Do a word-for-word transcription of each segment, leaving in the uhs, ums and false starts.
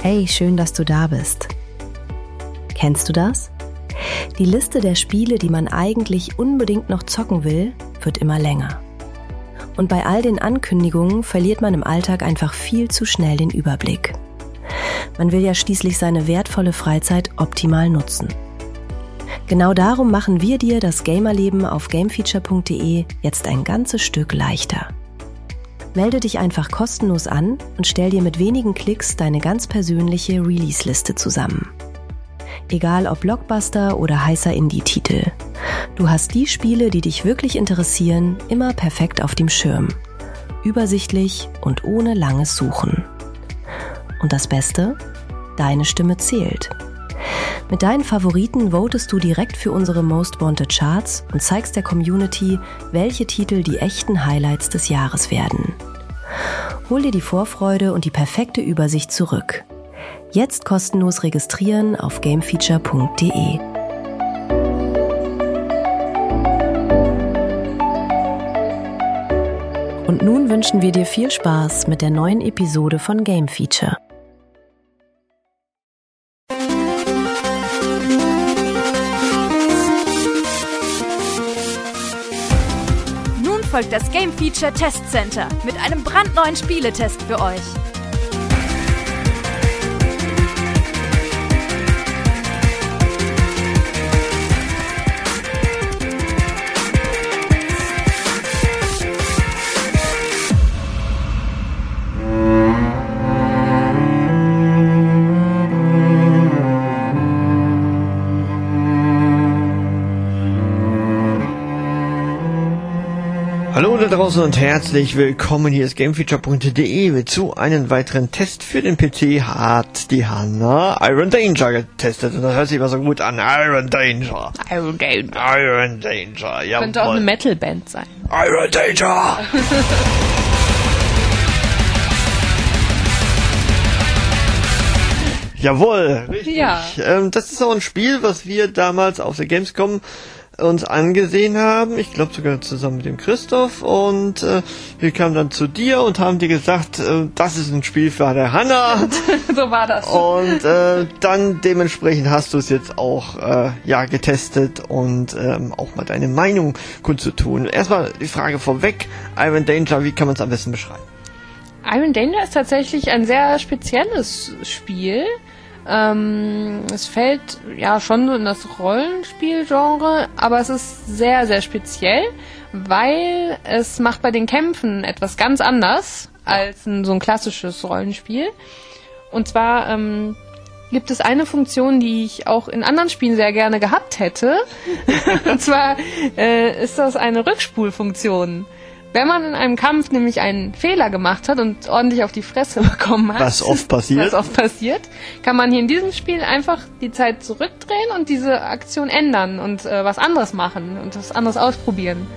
Hey, schön, dass du da bist. Kennst du das? Die Liste der Spiele, die man eigentlich unbedingt noch zocken will, wird immer länger. Und bei all den Ankündigungen verliert man im Alltag einfach viel zu schnell den Überblick. Man will ja schließlich seine wertvolle Freizeit optimal nutzen. Genau darum machen wir dir das Gamerleben auf gamefeature punkt de jetzt ein ganzes Stück leichter. Melde dich einfach kostenlos an und stell dir mit wenigen Klicks deine ganz persönliche Release-Liste zusammen. Egal ob Blockbuster oder heißer Indie-Titel. Du hast die Spiele, die dich wirklich interessieren, immer perfekt auf dem Schirm. Übersichtlich und ohne langes Suchen. Und das Beste? Deine Stimme zählt. Mit deinen Favoriten votest du direkt für unsere Most Wanted Charts und zeigst der Community, welche Titel die echten Highlights des Jahres werden. Hol dir die Vorfreude und die perfekte Übersicht zurück. Jetzt kostenlos registrieren auf gamefeature punkt de. Und nun wünschen wir dir viel Spaß mit der neuen Episode von Game Feature. Folgt das Game Feature Test Center mit einem brandneuen Spieletest für euch. Hallo da draußen und herzlich willkommen. Hier ist gamefeature punkt de. Zu einem weiteren Test für den P C hat die Hanna Iron Danger getestet. Und das hört sich immer so gut an. Iron Danger. Iron Danger. Iron Danger. Ja, könnte auch eine Metalband sein. Iron Danger. Jawohl, richtig. Ja. Ähm, das ist auch ein Spiel, was wir damals auf der Gamescom uns angesehen haben, ich glaube sogar zusammen mit dem Christoph, und äh, wir kamen dann zu dir und haben dir gesagt, äh, das ist ein Spiel für der Hanna. So war das. Und äh, dann dementsprechend hast du es jetzt auch äh, ja getestet und ähm, auch mal deine Meinung kundzutun. Erstmal die Frage vorweg, Iron Danger, wie kann man es am besten beschreiben? Iron Danger ist tatsächlich ein sehr spezielles Spiel. Ähm, es fällt ja schon so in das Rollenspielgenre, aber es ist sehr, sehr speziell, weil es macht bei den Kämpfen etwas ganz anders als ein, so ein klassisches Rollenspiel. Und zwar ähm, gibt es eine Funktion, die ich auch in anderen Spielen sehr gerne gehabt hätte. Und zwar äh, ist das eine Rückspulfunktion. Wenn man in einem Kampf nämlich einen Fehler gemacht hat und ordentlich auf die Fresse bekommen hat, was oft passiert, was oft passiert, kann man hier in diesem Spiel einfach die Zeit zurückdrehen und diese Aktion ändern und äh, was anderes machen und was anderes ausprobieren.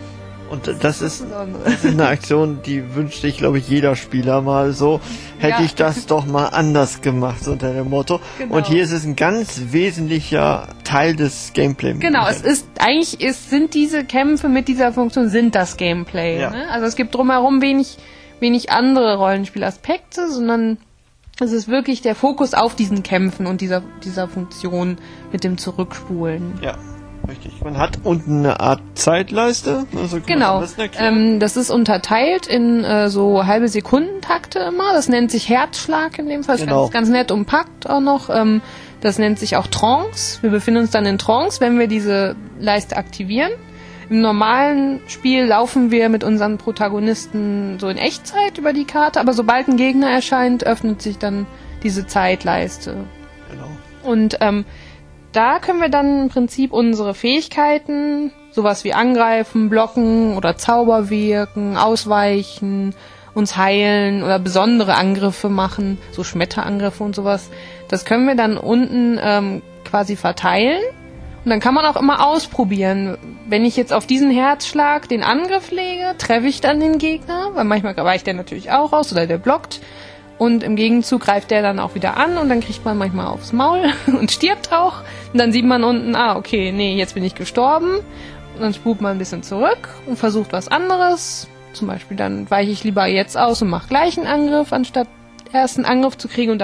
Und das ist, das ist eine Aktion, die wünscht sich, glaube ich, jeder Spieler mal so. Hätte ja. ich das doch mal anders gemacht, so unter dem Motto. Genau. Und hier ist es ein ganz wesentlicher Teil des Gameplays. Genau, es ist, eigentlich ist, sind diese Kämpfe mit dieser Funktion, sind das Gameplay. Ja. Ne? Also es gibt drumherum wenig, wenig andere Rollenspielaspekte, sondern es ist wirklich der Fokus auf diesen Kämpfen und dieser, dieser Funktion mit dem Zurückspulen. Ja. Richtig. Man hat unten eine Art Zeitleiste. Also genau. Das, ähm, das ist unterteilt in äh, so halbe Sekundentakte immer. Das nennt sich Herzschlag in dem Fall. Das genau. ist ganz, ganz nett umpackt auch noch. Ähm, das nennt sich auch Trance. Wir befinden uns dann in Trance, wenn wir diese Leiste aktivieren. Im normalen Spiel laufen wir mit unseren Protagonisten so in Echtzeit über die Karte, aber sobald ein Gegner erscheint, öffnet sich dann diese Zeitleiste. Genau. Und ähm, da können wir dann im Prinzip unsere Fähigkeiten, sowas wie angreifen, blocken oder Zauber wirken, ausweichen, uns heilen oder besondere Angriffe machen, so Schmetterangriffe und sowas. Das können wir dann unten ähm, quasi verteilen. Und dann kann man auch immer ausprobieren. Wenn ich jetzt auf diesen Herzschlag den Angriff lege, treffe ich dann den Gegner, weil manchmal weicht der natürlich auch aus oder der blockt. Und im Gegenzug greift der dann auch wieder an und dann kriegt man manchmal aufs Maul und stirbt auch. Und dann sieht man unten, ah, okay, nee, jetzt bin ich gestorben. Und dann spult man ein bisschen zurück und versucht was anderes. Zum Beispiel dann weiche ich lieber jetzt aus und mache gleich einen Angriff, anstatt erst einen Angriff zu kriegen und dann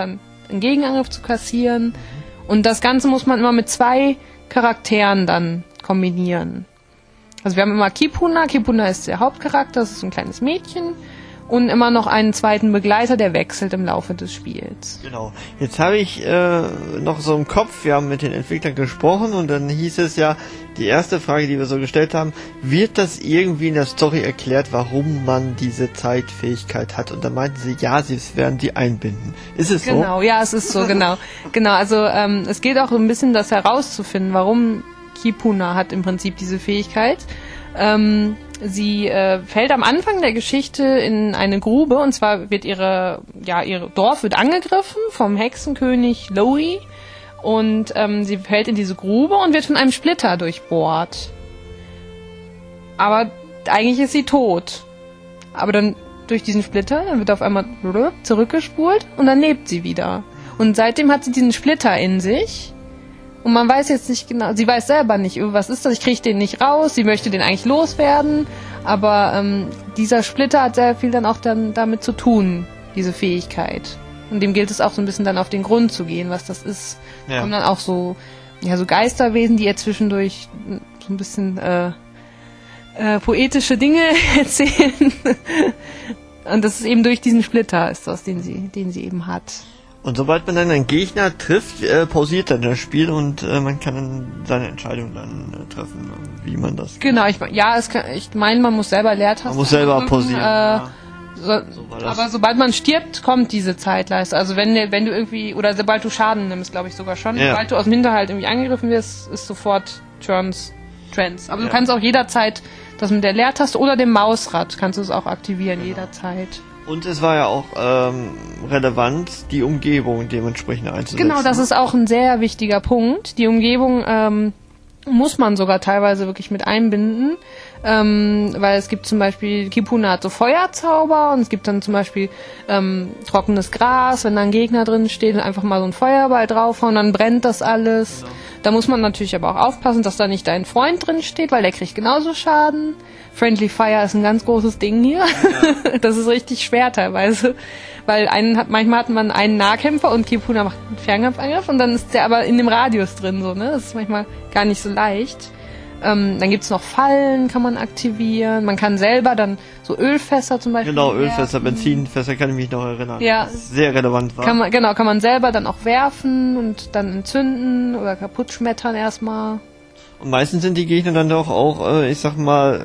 einen Gegenangriff zu kassieren. Und das Ganze muss man immer mit zwei Charakteren dann kombinieren. Also wir haben immer Kipuna. Kipuna ist der Hauptcharakter, das ist ein kleines Mädchen. Und immer noch einen zweiten Begleiter, der wechselt im Laufe des Spiels. Genau. Jetzt habe ich äh, noch so im Kopf, wir haben mit den Entwicklern gesprochen und dann hieß es ja, die erste Frage, die wir so gestellt haben, wird das irgendwie in der Story erklärt, warum man diese Zeitfähigkeit hat? Und dann meinten sie, ja, sie werden die einbinden. Ist es genau, so? Genau, ja, es ist so, genau. Genau, also ähm, es geht auch ein bisschen das herauszufinden, warum Kipuna hat im Prinzip diese Fähigkeit. Ähm, sie äh, fällt am Anfang der Geschichte in eine Grube, und zwar wird ihre, ja, ihr Dorf wird angegriffen vom Hexenkönig Lowy, und ähm, sie fällt in diese Grube und wird von einem Splitter durchbohrt. Aber eigentlich ist sie tot. Aber dann durch diesen Splitter, dann wird auf einmal zurückgespult und dann lebt sie wieder. Und seitdem hat sie diesen Splitter in sich. Und man weiß jetzt nicht genau, sie weiß selber nicht, was ist das, ich kriege den nicht raus, sie möchte den eigentlich loswerden, aber ähm, dieser Splitter hat sehr viel dann auch dann damit zu tun, diese Fähigkeit. Und dem gilt es auch so ein bisschen dann auf den Grund zu gehen, was das ist. Ja. Und dann auch so, ja, so Geisterwesen, die ihr zwischendurch so ein bisschen äh, äh, poetische Dinge erzählen. Und das ist eben durch diesen Splitter, ist das, den sie, den sie eben hat. Und sobald man dann einen Gegner trifft, äh, pausiert dann das Spiel und äh, man kann dann seine Entscheidung dann äh, treffen, wie man das Genau, ich, ja, es kann, ich meine, man muss selber Leertasten Man muss selber drücken, pausieren. Äh, ja. so, so aber sobald man stirbt, kommt diese Zeitleiste. Also wenn, wenn du irgendwie, oder sobald du Schaden nimmst, glaube ich sogar schon, ja. Sobald du aus dem Hinterhalt irgendwie angegriffen wirst, ist sofort Turns, Trends. Aber ja. Du kannst auch jederzeit das mit der Leertaste oder dem Mausrad kannst du es auch aktivieren, genau. Jederzeit. Und es war ja auch ähm, relevant, die Umgebung dementsprechend einzusetzen. Genau, das ist auch ein sehr wichtiger Punkt. Die Umgebung ähm, muss man sogar teilweise wirklich mit einbinden, ähm, weil es gibt zum Beispiel, Kipuna hat so Feuerzauber und es gibt dann zum Beispiel ähm, trockenes Gras, wenn da ein Gegner drin steht und einfach mal so ein Feuerball draufhauen, dann brennt das alles. Genau. Da muss man natürlich aber auch aufpassen, dass da nicht dein Freund drin steht, weil der kriegt genauso Schaden. Friendly Fire ist ein ganz großes Ding hier. Ja. Das ist richtig schwer teilweise, weil einen hat, manchmal hat man einen Nahkämpfer und Kipuna macht einen Fernkampfangriff und dann ist der aber in dem Radius drin, so, ne? Das ist manchmal gar nicht so leicht. Ähm, dann gibt's noch Fallen, kann man aktivieren. Man kann selber dann so Ölfässer zum Beispiel Genau, Ölfässer, werfen. Benzinfässer, kann ich mich noch erinnern. Ja. Das ist sehr relevant war. Kann man, genau, kann man selber dann auch werfen und dann entzünden oder kaputt schmettern erstmal. Und meistens sind die Gegner dann doch auch, äh, ich sag mal,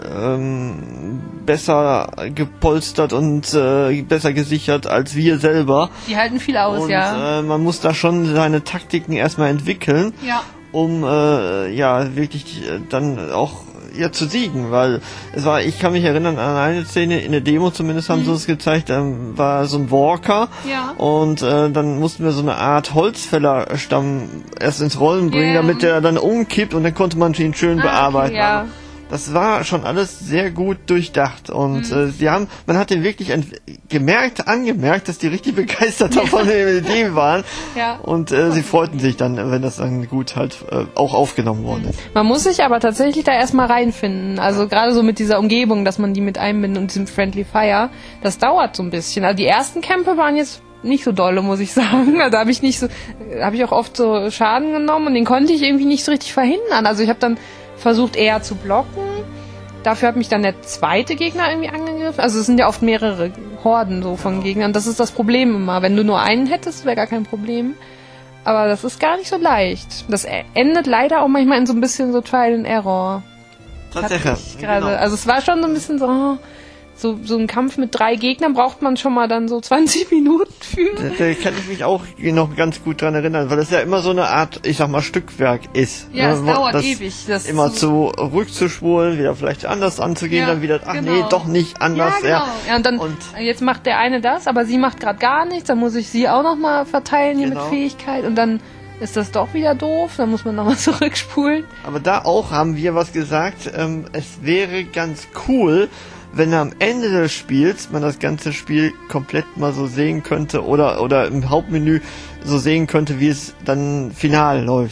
ähm, besser gepolstert und äh, besser gesichert als wir selber. Die halten viel aus, und, ja. Äh, man muss da schon seine Taktiken erstmal entwickeln, ja. um äh, ja wirklich äh, dann auch ja zu siegen, weil es war, ich kann mich erinnern an eine Szene, in der Demo zumindest haben mhm. sie es gezeigt, ähm, war so ein Walker ja. und äh, dann mussten wir so eine Art Holzfällerstamm erst ins Rollen bringen, yeah. damit der dann umkippt und dann konnte man ihn schön ah, bearbeiten. Okay, ja. Das war schon alles sehr gut durchdacht und mhm. äh, sie haben, man hat den wirklich ent- gemerkt, angemerkt, dass die richtig begeistert davon ja. der Idee waren ja. und äh, sie freuten sich dann, wenn das dann gut halt äh, auch aufgenommen worden ist. Man muss sich aber tatsächlich da erstmal reinfinden, also gerade so mit dieser Umgebung, dass man die mit einbindet und diesem Friendly Fire, das dauert so ein bisschen. Also die ersten Kämpfe waren jetzt nicht so dolle, muss ich sagen. Also da habe ich nicht so, habe ich auch oft so Schaden genommen und den konnte ich irgendwie nicht so richtig verhindern. Also ich habe dann versucht eher zu blocken. Dafür hat mich dann der zweite Gegner irgendwie angegriffen. Also es sind ja oft mehrere Horden so von Gegnern. Das ist das Problem immer. Wenn du nur einen hättest, wäre gar kein Problem. Aber das ist gar nicht so leicht. Das endet leider auch manchmal in so ein bisschen so Trial and Error. Tatsächlich. Genau. Also es war schon so ein bisschen so... Oh, So, so ein Kampf mit drei Gegnern braucht man schon mal dann so zwanzig Minuten für. Da, da kann ich mich auch noch ganz gut dran erinnern, weil das ja immer so eine Art, ich sag mal, Stückwerk ist. Ja, es ne? dauert das ewig. Das immer so zu rückszuspulen, wieder vielleicht anders anzugehen, ja, dann wieder, ach genau. nee, doch nicht anders. Ja, genau. Ja, ja und dann, und jetzt macht der eine das, aber sie macht gerade gar nichts, dann muss ich sie auch nochmal verteilen hier genau. mit Fähigkeit und dann ist das doch wieder doof, dann muss man nochmal zurückspulen. Aber da auch haben wir was gesagt, ähm, es wäre ganz cool, wenn am Ende des Spiels man das ganze Spiel komplett mal so sehen könnte oder oder im Hauptmenü so sehen könnte, wie es dann final läuft.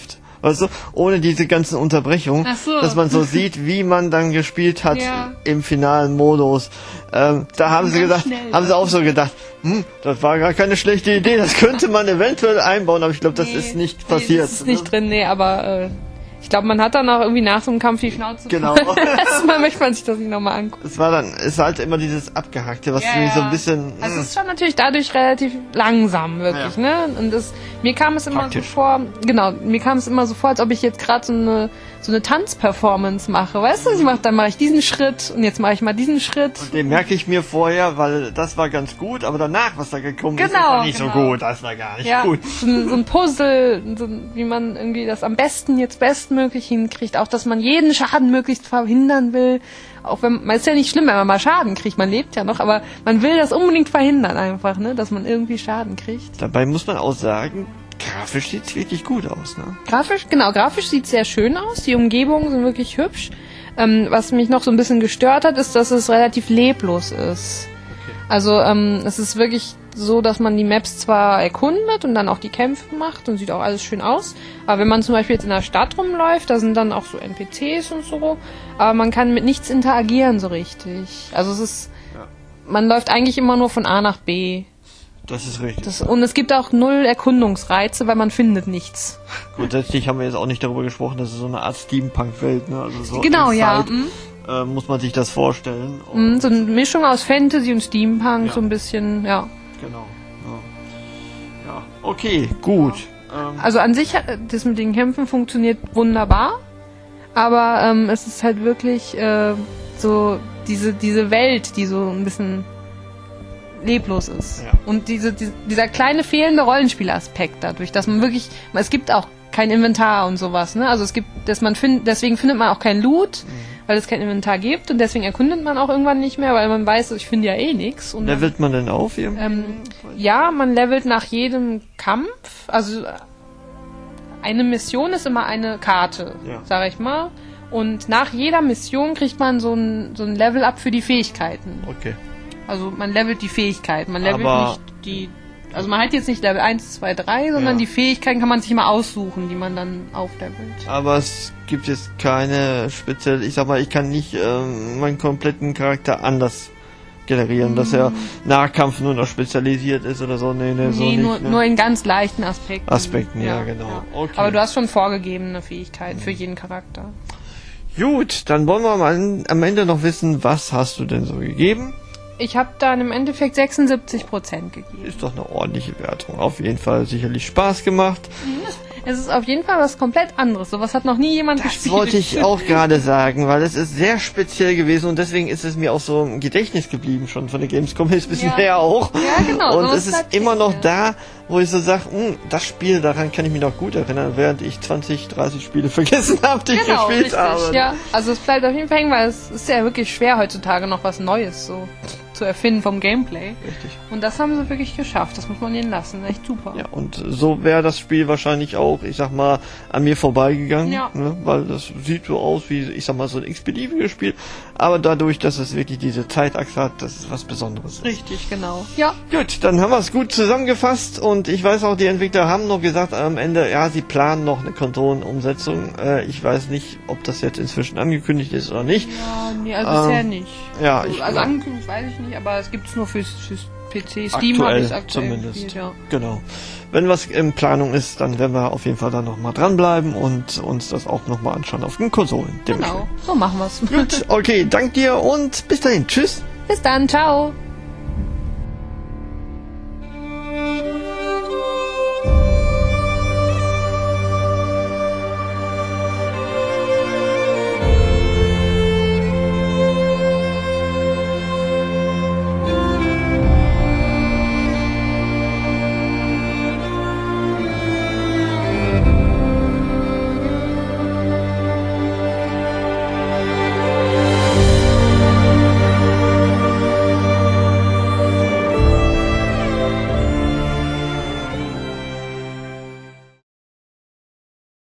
weißt du, ohne diese ganzen Unterbrechungen, Ach so. dass man so sieht, wie man dann gespielt hat ja. im finalen Modus. Ähm, da haben sie gedacht, schnell, haben sie auch so gedacht, hm, das war gar keine schlechte Idee, das könnte man eventuell einbauen, aber ich glaube, das nee, ist nicht nee, passiert. Das ist nicht drin, nee, aber äh, ich glaube, man hat dann auch irgendwie nach so einem Kampf die Schnauze genau. voll. Erstmal möchte man sich das nicht nochmal angucken. Es war dann, es war halt immer dieses Abgehackte, was Ja, irgendwie so ja. ein bisschen... Also mh. es ist schon natürlich dadurch relativ langsam, wirklich, Ja. ne? Und das, mir kam es immer Praktisch. so vor, genau, mir kam es immer so vor, als ob ich jetzt gerade so eine so eine Tanzperformance mache, weißt du? Ich mach, dann mache ich diesen Schritt und jetzt mache ich mal diesen Schritt. Den merke ich mir vorher, weil das war ganz gut, aber danach, was da gekommen ist, Genau, das war nicht genau. so gut, das war gar nicht Ja, gut. so ein, so ein Puzzle, so ein, wie man irgendwie das am besten jetzt bestmöglich hinkriegt, auch dass man jeden Schaden möglichst verhindern will. Auch wenn, man ist ja nicht schlimm, wenn man mal Schaden kriegt, man lebt ja noch, aber man will das unbedingt verhindern einfach, ne, dass man irgendwie Schaden kriegt. Dabei muss man auch sagen, grafisch sieht's wirklich gut aus, ne? Grafisch, genau, grafisch sieht sehr schön aus, die Umgebungen sind wirklich hübsch. Ähm, was mich noch so ein bisschen gestört hat, ist, dass es relativ leblos ist. Okay. Also ähm, es ist wirklich so, dass man die Maps zwar erkundet und dann auch die Kämpfe macht und sieht auch alles schön aus, aber wenn man zum Beispiel jetzt in der Stadt rumläuft, da sind dann auch so N P Cs und so, aber man kann mit nichts interagieren so richtig. Also es ist, Ja. man läuft eigentlich immer nur von A nach B. Das ist richtig. Das, und es gibt auch null Erkundungsreize, weil man findet nichts. Grundsätzlich haben wir jetzt auch nicht darüber gesprochen, dass es so eine Art Steampunk-Welt, ne? Also so Genau, in ja. Zeit, Mhm. äh, muss man sich das vorstellen. Mhm, so eine Mischung aus Fantasy und Steampunk, Ja. so ein bisschen, ja. Genau. Ja, ja. Okay, gut. Ähm, Also an sich, hat- das mit den Kämpfen funktioniert wunderbar, aber ähm, es ist halt wirklich äh, so diese, diese Welt, die so ein bisschen leblos ist. Ja. Und diese, die, dieser kleine fehlende Rollenspielaspekt dadurch, dass man wirklich, es gibt auch kein Inventar und sowas, ne? Also es gibt, dass man findet, deswegen findet man auch kein Loot, Mhm. weil es kein Inventar gibt und deswegen erkundet man auch irgendwann nicht mehr, weil man weiß, ich finde ja eh nichts. Und dann- levelt man denn auf hier? ähm, ja, man levelt nach jedem Kampf. Also eine Mission ist immer eine Karte, Ja. sag ich mal. Und nach jeder Mission kriegt man so ein, so ein Level-Up für die Fähigkeiten. Okay. Also man levelt die Fähigkeiten. Man levelt Aber- nicht die... Also man hat jetzt nicht Level eins, zwei, drei, sondern Ja. die Fähigkeiten kann man sich immer aussuchen, die man dann auflevelt. Aber es gibt jetzt keine spezielle, ich sag mal, ich kann nicht ähm, meinen kompletten Charakter anders generieren, dass er Nahkampf nur noch spezialisiert ist oder so. Nee, nee, so Nee, nicht. nur, ne? nur in ganz leichten Aspekten. Aspekten, ja, genau. Okay. Aber du hast schon vorgegebene Fähigkeiten für jeden Charakter. Gut, dann wollen wir mal am Ende noch wissen, was hast du denn so gegeben? Ich habe dann im Endeffekt sechsundsiebzig Prozent gegeben. Ist doch eine ordentliche Wertung. Auf jeden Fall sicherlich Spaß gemacht. Es ist auf jeden Fall was komplett anderes. Sowas hat noch nie jemand Das gespielt. wollte ich auch gerade sagen, weil es ist sehr speziell gewesen und deswegen ist es mir auch so im Gedächtnis geblieben schon von der Gamescom, ist ein bisschen Ja. her auch. Ja, genau, Und sowas es ist bleibt immer hängen, noch ja. da, wo ich so sage, das Spiel, daran kann ich mich noch gut erinnern, während ich zwanzig, dreißig Spiele vergessen habe, die ich Genau, gespielt richtig. habe. Ja, also es bleibt auf jeden Fall hängen, weil es ist ja wirklich schwer heutzutage noch was Neues so zu erfinden vom Gameplay. Richtig. Und das haben sie wirklich geschafft. Das muss man ihnen lassen. Echt super. Ja, und so wäre das Spiel wahrscheinlich auch, ich sag mal, an mir vorbeigegangen, Ja. ne? Weil das sieht so aus wie, ich sag mal, so ein x-beliebiges Spiel, aber dadurch, dass es wirklich diese Zeitachse hat, das ist was Besonderes. Richtig, genau. Ja. Gut, dann haben wir es gut zusammengefasst und ich weiß auch, die Entwickler haben noch gesagt am Ende, ja, sie planen noch eine Konsolenumsetzung. Äh, ich weiß nicht, ob das jetzt inzwischen angekündigt ist oder nicht. Ja, nee, also Ähm, bisher nicht. ja, also, ich also glaub- angekündigt weiß ich nicht, aber es gibt es nur fürs, fürs P C. Steam habe Aktuell ich aktuell zumindest. gespielt, ja. Genau. Wenn was in Planung ist, dann werden wir auf jeden Fall da nochmal dranbleiben und uns das auch nochmal anschauen auf den Konsolen. Genau, so machen wir's. Gut, okay, dank dir und bis dahin. Tschüss. Bis dann, ciao.